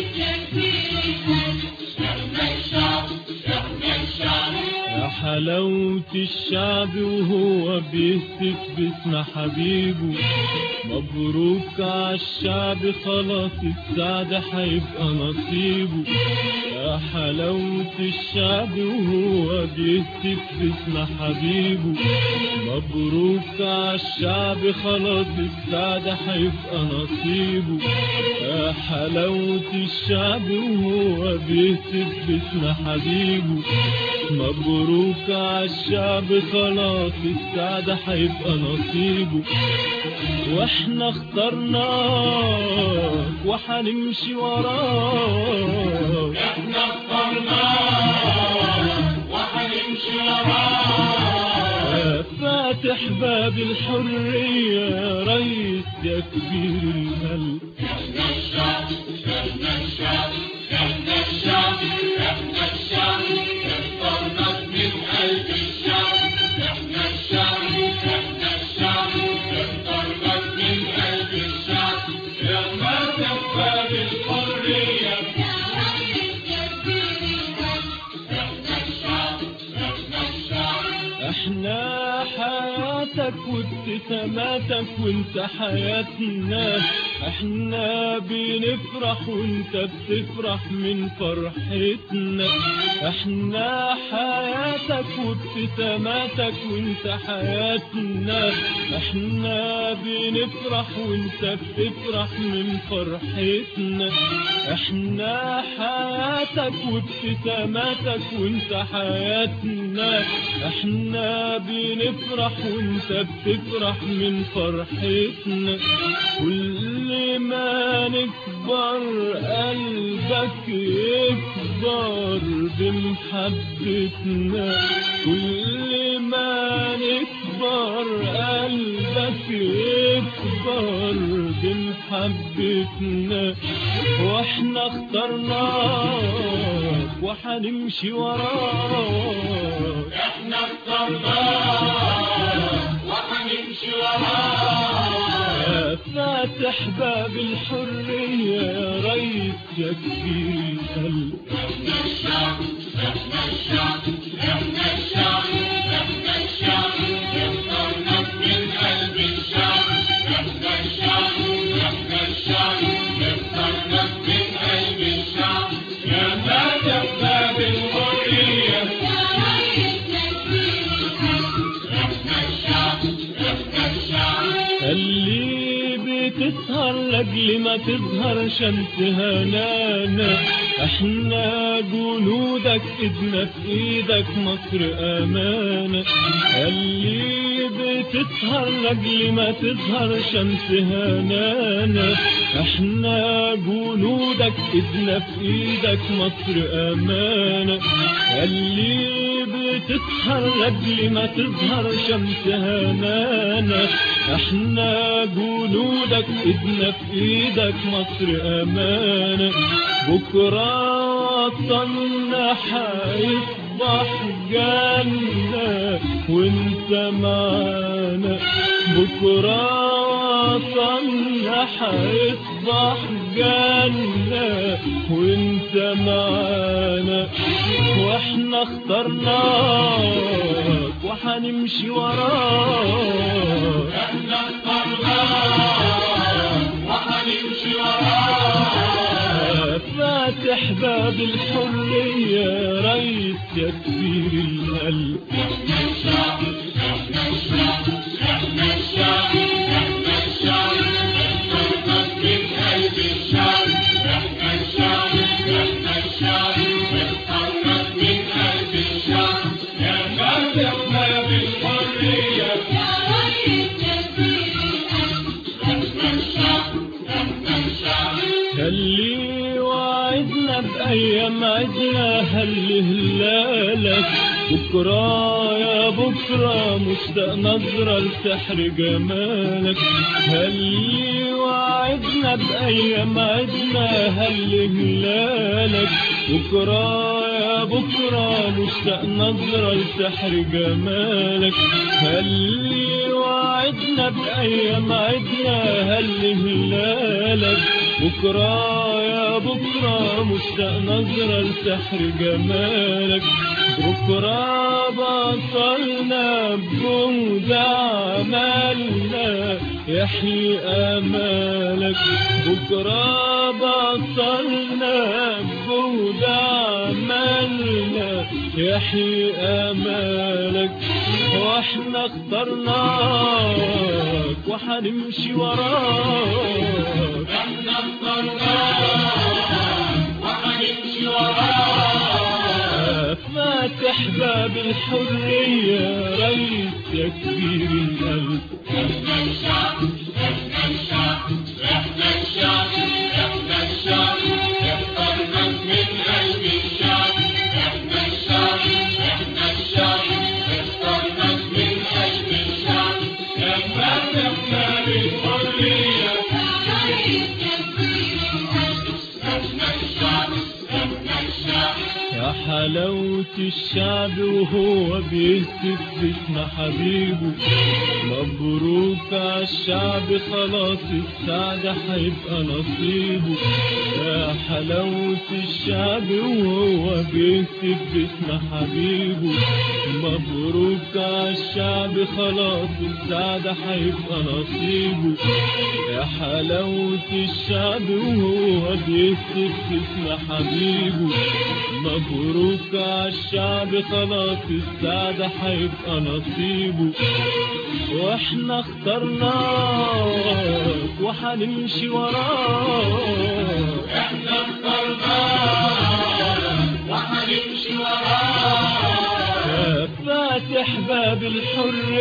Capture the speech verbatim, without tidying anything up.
يا حلاوة الشعب وهو بيهتف باسم حبيبه، مبروك عالشعب خلاص السعد هيبقى نصيبه. يا حلاوة الشعب وهو بيهتف باسم حبيبه، مبروك عالشعب خلاص السعد هيبقى نصيبه. يا حلاوة الشعب وهو بيهتف باسم حبيبه، مبروك عالشعب خلاص السعد هيبقى نصيبه. واحنا اخترناك وحنمشي وراك، احنا اخترناك وحنمشي وراك. فاتح باب الحرية يا ريس يا كبير القلب. احنا الشعب احنا الشعب احنا الشعب احنا الشعب، اخترناك من قلب الشعب. احنا الشعب احنا الشعب، اخترناك من قلب الشعب. يا فاتح باب الحرية يا ريس يا كبير القلب. احنا الشعب احنا الشعب. احنا حياتك وابتساماتك وانت حياتنا، احنا بنفرح وانت بتفرح من فرحتنا. احنا حياتك وابتساماتك وانت حياتنا، احنا بنفرح وانت بتفرح من فرحتنا. احنا حياتك وابتساماتك وانت حياتنا، احنا بنفرح وانت بتفرح من فرحتنا. كل ما نكبر قلبك يكبر بمحبتنا، كل ما نكبر قلبك يكبر بمحبتنا. واحنا اخترناك وحنمشي وراك، احنا اخترناك وحنمشي وراك. فاتح باب الحرية يا ريس يا كبير القلب. احنا الشعب احنا الشعب احنا الشعب احنا الشعب، اخترناك من قلب الشعب. احنا الشعب احنا الشعب، اخترناك من قلب الشعب. يا فاتح باب الحرية يا ريس يا كبير القلب. احنا الشعب احنا الشعب. اللي بتسهر لاجل ما تظهر شمس هنانا، احنا جنودك ايدنا في ايدك مصر امانة. اللي بتسهر لاجل ما تظهر شمس هنانا، احنا جنودك ايدنا في ايدك مصر امانة. اللي بتسهر لاجل ما تظهر شمس هنانا، احنا جنودك ايدنا في ايدك مصر امانة. بكرة وطننا حيصبح جنة وانت معانا. بكرة وطننا حيصبح جنة وانت معانا. واحنا اخترناك وحنمشي وراك، احنا اخترناك وحنمشي وراك. فاتح باب الحرية يا ريس يا كبير القلب. احنا الشعب احنا الشعب احنا الشعب احنا الشعب، اخترناك من قلب الشعب. احنا الشعب احنا الشعب، اخترناك من قلب الشعب. يا فاتح باب الحرية يا ريس يا كبير القلب. احنا الشعب احنا الشعب. اللي وعدنا بأيام عدنا هل هلالك. بكرة يا بكرة مشتاق نظرة لسحر جمالك. هل وعدنا بأيام عدنا هل هلالك. بكرة يا بكرة مشتاق نظرة لسحر جمالك. هل وعدنا بأيام عدنا هل هلالك. بكرة يا بكرة نظرة مشتاق نظرة لسحر جمالك. بكرة بطلنا بجهد عملنا يحيي آمالك. بكرة بطلنا بجهد عملنا يحيي آمالك. واحنا اخترناك وحنمشي وراك. احنا اخترناك وحنمشي وراك. فاتح باب الحرية ريس يا كبير القلب. احنا الشعب احنا الشعب احنا الشعب احنا الشعب اخترناك من قلب الشعب. احنا الشعب احنا الشعب اخترناك من قلب الشعب. يا فاتح باب الحرية احنا الشعب احنا الشعب. يا حلاوة الشعب وهو بيهتف باسم حبيبه. مبروك عالشعب خلاص السعادة هيبقى نصيبه. يا حلاوة الشعب وهو بيهتف باسم حبيبه. مبروك عالشعب خلاص السعادة هيبقى نصيبه. يا حلاوة الشعب وهو بيهتف باسم حبيبه. مبروك عالشعب خلاص السعادة هيبقى نصيبه. واحنا اخترناك وحنمشي وراك. احنا اخترناك وحنمشي وراك. يا فاتح باب الحرية